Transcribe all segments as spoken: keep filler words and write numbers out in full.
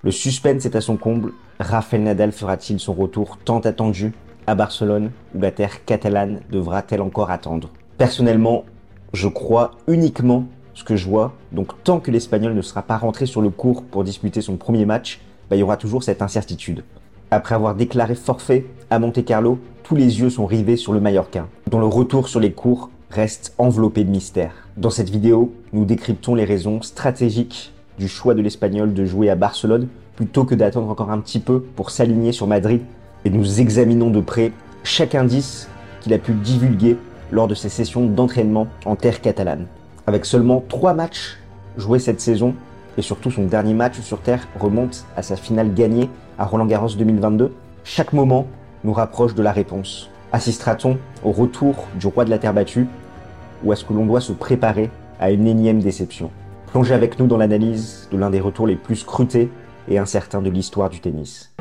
Le suspense est à son comble. Rafael Nadal fera-t-il son retour tant attendu à Barcelone ou la terre catalane devra-t-elle encore attendre? Personnellement, je crois uniquement ce que je vois. Donc tant que l'Espagnol ne sera pas rentré sur le court pour disputer son premier match, bah, il y aura toujours cette incertitude. Après avoir déclaré forfait à Monte-Carlo, tous les yeux sont rivés sur le Mallorquin, dont le retour sur les courts reste enveloppé de mystère. Dans cette vidéo, nous décryptons les raisons stratégiques du choix de l'Espagnol de jouer à Barcelone plutôt que d'attendre encore un petit peu pour s'aligner sur Madrid, et nous examinons de près chaque indice qu'il a pu divulguer lors de ses sessions d'entraînement en terre catalane. Avec seulement trois matchs joués cette saison, et surtout son dernier match sur terre remonte à sa finale gagnée à Roland-Garros deux mille vingt-deux, chaque moment nous rapproche de la réponse. Assistera-t-on au retour du roi de la terre battue, ou est-ce que l'on doit se préparer à une énième déception? Plongez avec nous dans l'analyse de l'un des retours les plus scrutés et incertains de l'histoire du tennis.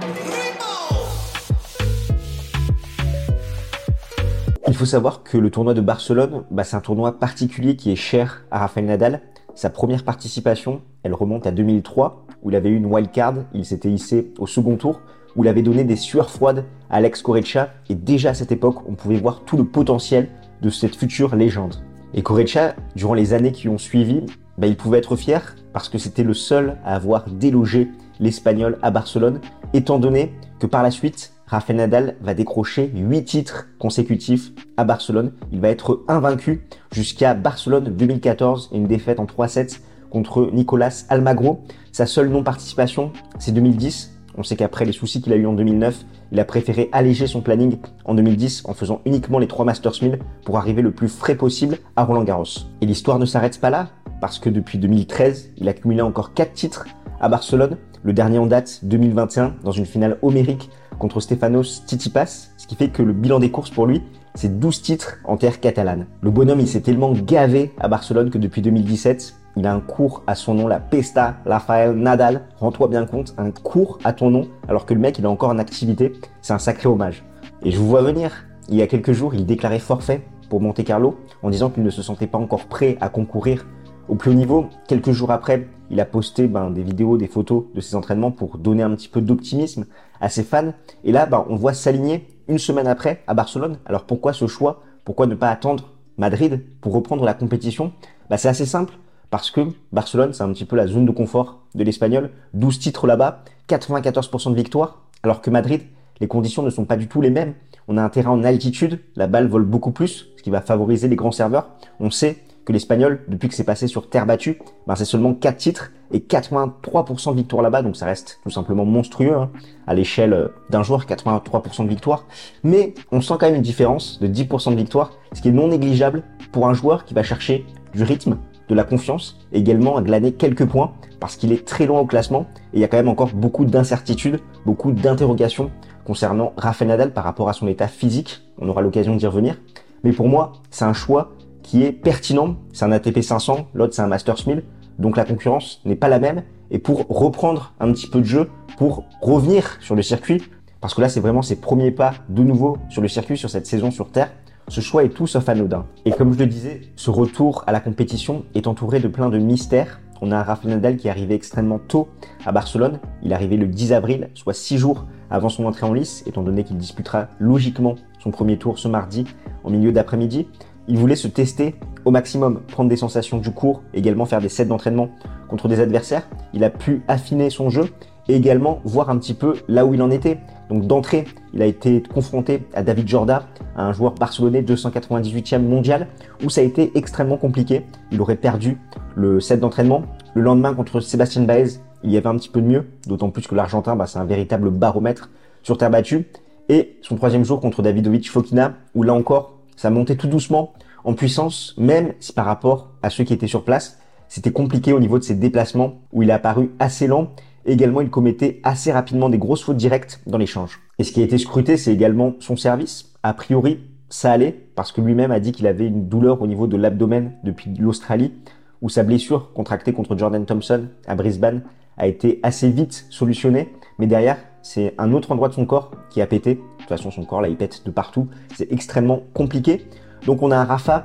Il faut savoir que le tournoi de Barcelone, bah, c'est un tournoi particulier qui est cher à Rafael Nadal. Sa première participation, elle remonte à deux mille trois, où il avait eu une wildcard, il s'était hissé au second tour, où il avait donné des sueurs froides à Alex Corretja, et déjà à cette époque, on pouvait voir tout le potentiel de cette future légende. Et Corretja, durant les années qui ont suivi, bah, il pouvait être fier parce que c'était le seul à avoir délogé l'Espagnol à Barcelone, étant donné que par la suite, Rafael Nadal va décrocher huit titres consécutifs à Barcelone. Il va être invaincu jusqu'à Barcelone deux mille quatorze et une défaite en trois sets contre Nicolas Almagro. Sa seule non-participation, c'est deux mille dix. On sait qu'après les soucis qu'il a eu en deux mille neuf, il a préféré alléger son planning en deux mille dix en faisant uniquement les trois Masters mille pour arriver le plus frais possible à Roland-Garros. Et l'histoire ne s'arrête pas là, parce que depuis deux mille treize, il a cumulé encore quatre titres à Barcelone. Le dernier en date, deux mille vingt et un, dans une finale homérique contre Stefanos Tsitsipas, ce qui fait que le bilan des courses pour lui, c'est douze titres en terre catalane. Le bonhomme, il s'est tellement gavé à Barcelone que depuis deux mille dix-sept, il a un cours à son nom, la Pesta Rafael Nadal. Rends-toi bien compte, un cours à ton nom, alors que le mec, il est encore en activité. C'est un sacré hommage. Et je vous vois venir. Il y a quelques jours, il déclarait forfait pour Monte-Carlo en disant qu'il ne se sentait pas encore prêt à concourir au plus haut niveau. Quelques jours après, il a posté ben, des vidéos, des photos de ses entraînements pour donner un petit peu d'optimisme à ses fans. Et là, ben, on voit s'aligner une semaine après à Barcelone. Alors pourquoi ce choix? Pourquoi ne pas attendre Madrid pour reprendre la compétition? Ben, c'est assez simple, parce que Barcelone, c'est un petit peu la zone de confort de l'Espagnol. douze titres là-bas, quatre-vingt-quatorze pour cent de victoire, alors que Madrid, les conditions ne sont pas du tout les mêmes. On a un terrain en altitude, la balle vole beaucoup plus, ce qui va favoriser les grands serveurs. On sait que l'Espagnol, depuis que c'est passé sur terre battue, ben c'est seulement quatre titres et quatre-vingt-trois pour cent de victoire là-bas, donc ça reste tout simplement monstrueux hein, à l'échelle d'un joueur, quatre-vingt-trois pour cent de victoire. Mais on sent quand même une différence de dix pour cent de victoire, ce qui est non négligeable pour un joueur qui va chercher du rythme, de la confiance, et également à glaner quelques points, parce qu'il est très loin au classement, et il y a quand même encore beaucoup d'incertitudes, beaucoup d'interrogations concernant Rafael Nadal par rapport à son état physique. On aura l'occasion d'y revenir. Mais pour moi, c'est un choix qui est pertinent. C'est un A T P cinq cents, l'autre c'est un Masters mille, donc la concurrence n'est pas la même. Et pour reprendre un petit peu de jeu, pour revenir sur le circuit, parce que là c'est vraiment ses premiers pas de nouveau sur le circuit, sur cette saison sur terre, ce choix est tout sauf anodin. Et comme je le disais, ce retour à la compétition est entouré de plein de mystères. On a un Rafael Nadal qui est arrivé extrêmement tôt à Barcelone. Il est arrivé le dix avril, soit six jours avant son entrée en lice, étant donné qu'il disputera logiquement son premier tour ce mardi en milieu d'après-midi. Il voulait se tester au maximum, prendre des sensations du court, également faire des sets d'entraînement contre des adversaires. Il a pu affiner son jeu et également voir un petit peu là où il en était. Donc d'entrée, il a été confronté à David Jorda, un joueur barcelonais deux cent quatre-vingt-dix-huitième mondial, où ça a été extrêmement compliqué. Il aurait perdu le set d'entraînement. Le lendemain contre Sébastien Baez, il y avait un petit peu de mieux, d'autant plus que l'Argentin, bah, c'est un véritable baromètre sur terre battue. Et son troisième jour contre Davidovich Fokina, où là encore, ça montait tout doucement en puissance, même si par rapport à ceux qui étaient sur place, c'était compliqué au niveau de ses déplacements, où il est apparu assez lent. Également, il commettait assez rapidement des grosses fautes directes dans l'échange. Et ce qui a été scruté, c'est également son service. A priori, ça allait, parce que lui-même a dit qu'il avait une douleur au niveau de l'abdomen depuis l'Australie, où sa blessure contractée contre Jordan Thompson à Brisbane a été assez vite solutionnée. Mais derrière, c'est un autre endroit de son corps qui a pété. De toute façon, son corps, là, il pète de partout. C'est extrêmement compliqué. Donc, on a un Rafa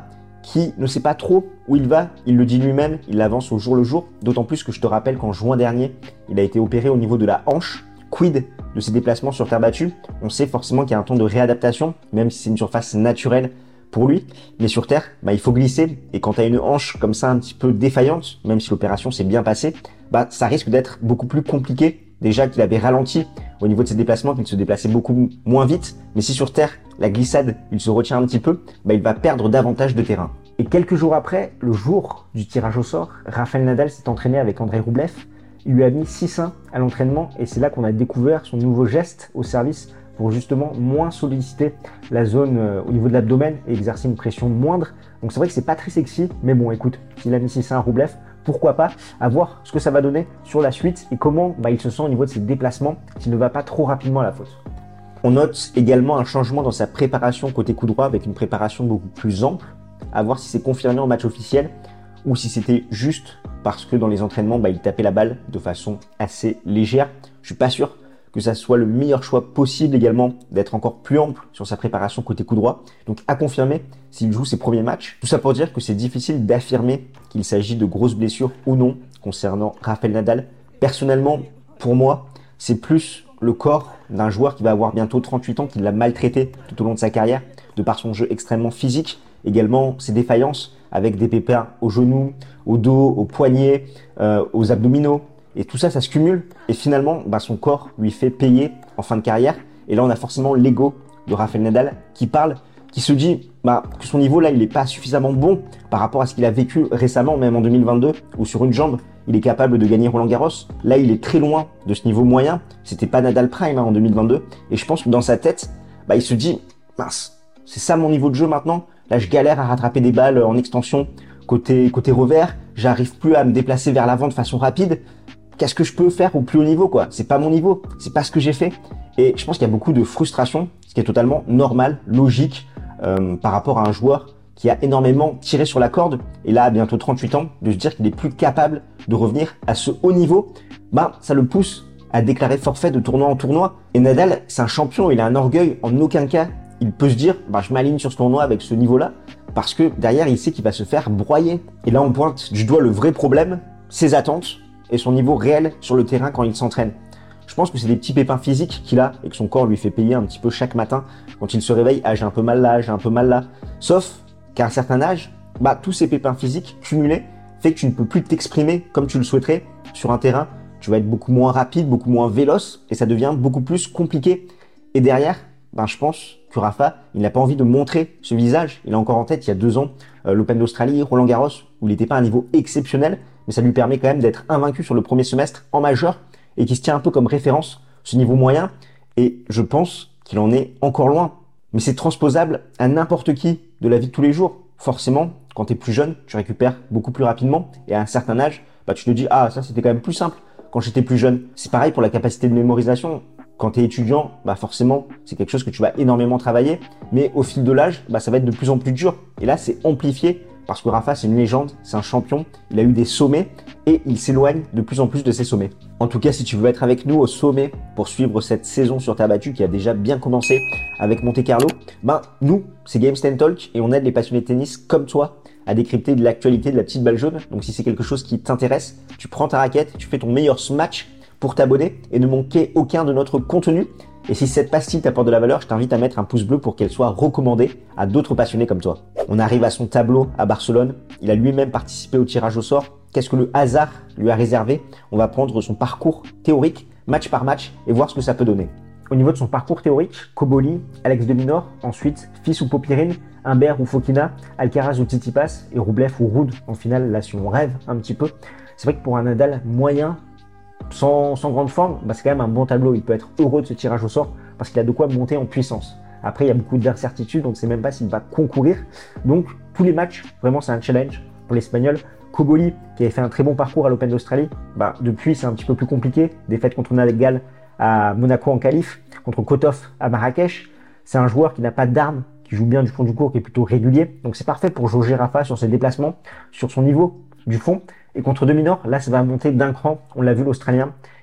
qui ne sait pas trop où il va, il le dit lui-même, il avance au jour le jour, d'autant plus que je te rappelle qu'en juin dernier, il a été opéré au niveau de la hanche. Quid de ses déplacements sur terre battue? On sait forcément qu'il y a un temps de réadaptation, même si c'est une surface naturelle pour lui, mais sur terre, bah, il faut glisser, et quand tu as une hanche comme ça un petit peu défaillante, même si l'opération s'est bien passée, bah, ça risque d'être beaucoup plus compliqué. Déjà qu'il avait ralenti au niveau de ses déplacements, qu'il se déplaçait beaucoup moins vite, mais si sur terre, la glissade, il se retient un petit peu, bah, il va perdre davantage de terrain. Et quelques jours après, le jour du tirage au sort, Rafael Nadal s'est entraîné avec Andrei Roublev. Il lui a mis six un à l'entraînement et c'est là qu'on a découvert son nouveau geste au service pour justement moins solliciter la zone euh, au niveau de l'abdomen et exercer une pression moindre. Donc c'est vrai que c'est pas très sexy, mais bon écoute, s'il a mis six un à Roublev, pourquoi pas, à voir ce que ça va donner sur la suite et comment bah, il se sent au niveau de ses déplacements s'il ne va pas trop rapidement à la faute. On note également un changement dans sa préparation côté coup droit avec une préparation beaucoup plus ample, à voir si c'est confirmé en match officiel ou si c'était juste parce que dans les entraînements, bah, il tapait la balle de façon assez légère. Je suis pas sûr que ça soit le meilleur choix possible également d'être encore plus ample sur sa préparation côté coup droit. Donc à confirmer s'il joue ses premiers matchs. Tout ça pour dire que c'est difficile d'affirmer qu'il s'agit de grosses blessures ou non concernant Rafael Nadal. Personnellement, pour moi, c'est plus le corps d'un joueur qui va avoir bientôt trente-huit ans, qui l'a maltraité tout au long de sa carrière, de par son jeu extrêmement physique, également ses défaillances avec des pépins au genou, au dos, au poignet, euh, aux abdominaux. Et tout ça, ça se cumule. Et finalement, bah, son corps lui fait payer en fin de carrière. Et là, on a forcément l'ego de Rafael Nadal qui parle, qui se dit bah, que son niveau, là, il n'est pas suffisamment bon par rapport à ce qu'il a vécu récemment, même en deux mille vingt-deux, où sur une jambe, il est capable de gagner Roland Garros. Là, il est très loin de ce niveau moyen. C'était pas Nadal Prime hein, en deux mille vingt-deux. Et je pense que dans sa tête, bah, il se dit mince, c'est ça mon niveau de jeu maintenant. Là, je galère à rattraper des balles en extension côté, côté revers. J'arrive plus à me déplacer vers l'avant de façon rapide. Qu'est-ce que je peux faire au plus haut niveau, quoi? C'est pas mon niveau. C'est pas ce que j'ai fait. Et je pense qu'il y a beaucoup de frustration, ce qui est totalement normal, logique, euh, par rapport à un joueur qui a énormément tiré sur la corde. Et là, à bientôt trente-huit ans, de se dire qu'il est plus capable de revenir à ce haut niveau, bah, ça le pousse à déclarer forfait de tournoi en tournoi. Et Nadal, c'est un champion. Il a un orgueil. En aucun cas, il peut se dire, bah, je m'aligne sur ce tournoi avec ce niveau-là, parce que derrière, il sait qu'il va se faire broyer. Et là, on pointe du doigt le vrai problème, ses attentes et son niveau réel sur le terrain quand il s'entraîne. Je pense que c'est des petits pépins physiques qu'il a et que son corps lui fait payer un petit peu chaque matin quand il se réveille. Ah, j'ai un peu mal là, j'ai un peu mal là. Sauf qu'à un certain âge, bah, tous ces pépins physiques cumulés fait que tu ne peux plus t'exprimer comme tu le souhaiterais sur un terrain. Tu vas être beaucoup moins rapide, beaucoup moins véloce et ça devient beaucoup plus compliqué. Et derrière, ben, je pense que Rafa, il n'a pas envie de montrer ce visage. Il a encore en tête, il y a deux ans, euh, l'Open d'Australie, Roland Garros, où il n'était pas à un niveau exceptionnel, mais ça lui permet quand même d'être invaincu sur le premier semestre en majeur et qui se tient un peu comme référence, ce niveau moyen. Et je pense qu'il en est encore loin. Mais c'est transposable à n'importe qui de la vie de tous les jours. Forcément, quand tu es plus jeune, tu récupères beaucoup plus rapidement. Et à un certain âge, bah, tu te dis, ah, ça c'était quand même plus simple quand j'étais plus jeune. C'est pareil pour la capacité de mémorisation. Quand tu es étudiant, bah forcément, c'est quelque chose que tu vas énormément travailler. Mais au fil de l'âge, bah, ça va être de plus en plus dur. Et là, c'est amplifié parce que Rafa, c'est une légende, c'est un champion. Il a eu des sommets et il s'éloigne de plus en plus de ces sommets. En tout cas, si tu veux être avec nous au sommet pour suivre cette saison sur terre battue qui a déjà bien commencé avec Monte Carlo, ben, nous, c'est Games ten Talk et on aide les passionnés de tennis comme toi à décrypter de l'actualité de la petite balle jaune. Donc si c'est quelque chose qui t'intéresse, tu prends ta raquette, tu fais ton meilleur smash pour t'abonner et ne manquer aucun de notre contenu. Et si cette pastille t'apporte de la valeur, je t'invite à mettre un pouce bleu pour qu'elle soit recommandée à d'autres passionnés comme toi. On arrive à son tableau à Barcelone. Il a lui-même participé au tirage au sort. Qu'est-ce que le hasard lui a réservé? On va prendre son parcours théorique, match par match, et voir ce que ça peut donner. Au niveau de son parcours théorique, Koboli, Alex de Minaur, ensuite Fils ou Popirine, Humbert ou Fokina, Alcaraz ou Tsitsipas, et Roublev ou Ruud. En finale, là, si on rêve un petit peu, c'est vrai que pour un Nadal moyen, Sans, sans grande forme, bah c'est quand même un bon tableau. Il peut être heureux de ce tirage au sort parce qu'il a de quoi monter en puissance. Après, il y a beaucoup d'incertitudes, donc c'est même pas s'il va concourir. Donc, tous les matchs, vraiment, c'est un challenge pour l'Espagnol. Koboli, qui avait fait un très bon parcours à l'Open d'Australie, bah, depuis, c'est un petit peu plus compliqué. Défaite contre Nadal à Monaco en qualif, contre Kotov à Marrakech. C'est un joueur qui n'a pas d'armes, qui joue bien du fond du court, qui est plutôt régulier. Donc, c'est parfait pour jauger Rafa sur ses déplacements, sur son niveau du fond. Et contre de Minaur, là, ça va monter d'un cran. On l'a vu, l'Australien,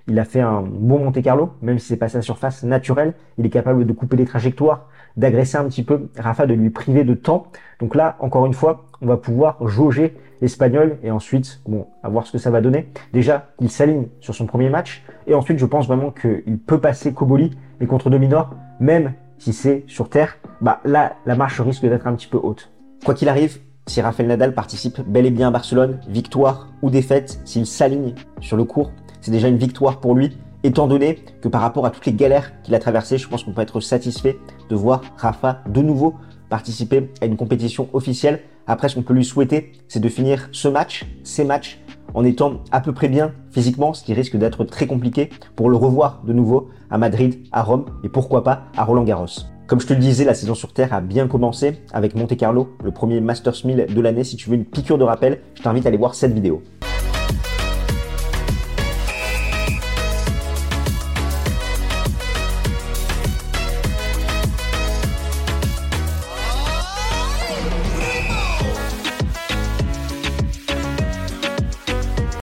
Il a fait un bon Monte Carlo, même si c'est pas sa surface naturelle. Il est capable de couper les trajectoires, d'agresser un petit peu Rafa, de lui priver de temps. Donc là, encore une fois, on va pouvoir jauger l'Espagnol et ensuite, bon, à voir ce que ça va donner. Déjà, il s'aligne sur son premier match et ensuite, je pense vraiment qu'il peut passer Koboli et contre Dominor, même si c'est sur terre, bah là, la marche risque d'être un petit peu haute. Quoi qu'il arrive, si Rafael Nadal participe bel et bien à Barcelone, victoire ou défaite, s'il s'aligne sur le court, c'est déjà une victoire pour lui, étant donné que par rapport à toutes les galères qu'il a traversées, je pense qu'on peut être satisfait de voir Rafa de nouveau participer à une compétition officielle. Après, ce qu'on peut lui souhaiter, c'est de finir ce match, ces matchs, en étant à peu près bien physiquement, ce qui risque d'être très compliqué pour le revoir de nouveau à Madrid, à Rome et pourquoi pas à Roland-Garros. Comme je te le disais, la saison sur terre a bien commencé avec Monte Carlo, le premier Masters mille de l'année. Si tu veux une piqûre de rappel, je t'invite à aller voir cette vidéo.